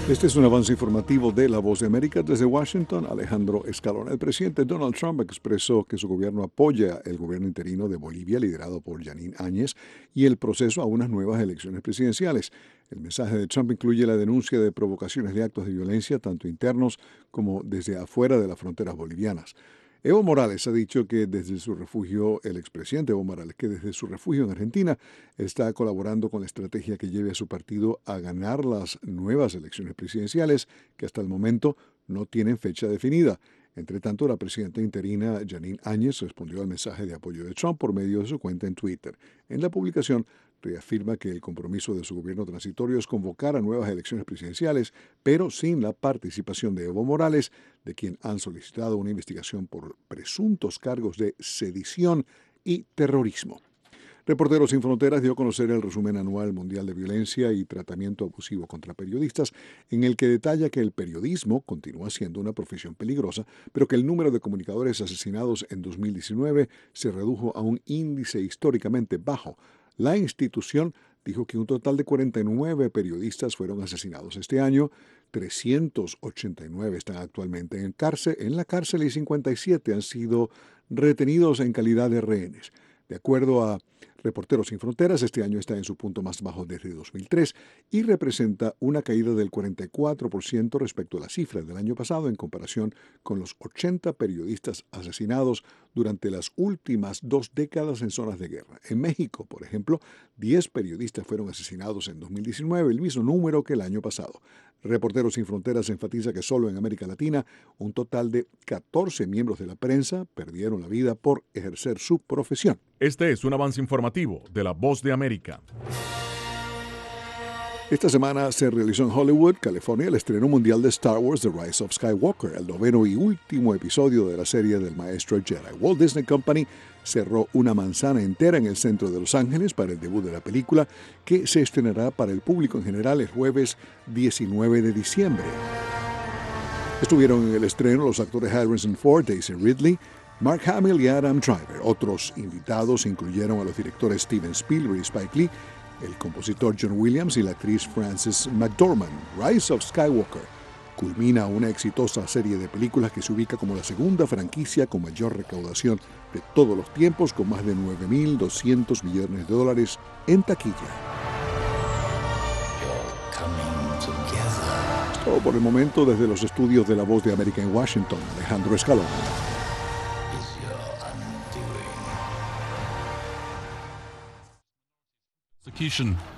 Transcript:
Este es un avance informativo de La Voz de América desde Washington. Alejandro Escalón. El presidente Donald Trump expresó que su gobierno apoya el gobierno interino de Bolivia, liderado por Jeanine Áñez, y el proceso a unas nuevas elecciones presidenciales. El mensaje de Trump incluye la denuncia de provocaciones de actos de violencia, tanto internos como desde afuera de las fronteras bolivianas. Evo Morales ha dicho que desde su refugio, el expresidente Evo Morales, que desde su refugio en Argentina está colaborando con la estrategia que lleve a su partido a ganar las nuevas elecciones presidenciales, que hasta el momento no tienen fecha definida. Entre tanto, la presidenta interina Jeanine Áñez respondió al mensaje de apoyo de Trump por medio de su cuenta en Twitter. En la publicación, reafirma que el compromiso de su gobierno transitorio es convocar a nuevas elecciones presidenciales, pero sin la participación de Evo Morales, de quien han solicitado una investigación por presuntos cargos de sedición y terrorismo. Reporteros Sin Fronteras dio a conocer el resumen anual mundial de violencia y tratamiento abusivo contra periodistas, en el que detalla que el periodismo continúa siendo una profesión peligrosa, pero que el número de comunicadores asesinados en 2019 se redujo a un índice históricamente bajo. La institución dijo que un total de 49 periodistas fueron asesinados este año, 389 están actualmente en la cárcel y 57 han sido retenidos en calidad de rehenes. De acuerdo a Reporteros Sin Fronteras, este año está en su punto más bajo desde 2003 y representa una caída del 44% respecto a la cifra del año pasado en comparación con los 80 periodistas asesinados durante las últimas 2 décadas en zonas de guerra. En México, por ejemplo, 10 periodistas fueron asesinados en 2019, el mismo número que el año pasado. Reporteros Sin Fronteras enfatiza que solo en América Latina un total de 14 miembros de la prensa perdieron la vida por ejercer su profesión. Este es un avance informativo de La Voz de América. Esta semana se realizó en Hollywood, California, el estreno mundial de Star Wars The Rise of Skywalker, el noveno y último episodio de la serie del maestro Jedi. Walt Disney Company cerró una manzana entera en el centro de Los Ángeles para el debut de la película, que se estrenará para el público en general el jueves 19 de diciembre. Estuvieron en el estreno los actores Harrison Ford, Daisy Ridley, Mark Hamill y Adam Driver. Otros invitados incluyeron a los directores Steven Spielberg y Spike Lee, el compositor John Williams y la actriz Frances McDormand. Rise of Skywalker culmina una exitosa serie de películas que se ubica como la segunda franquicia con mayor recaudación de todos los tiempos, con más de 9.200 millones de dólares en taquilla. Todo por el momento desde los estudios de La Voz de América en Washington. Alejandro Escalón. Execution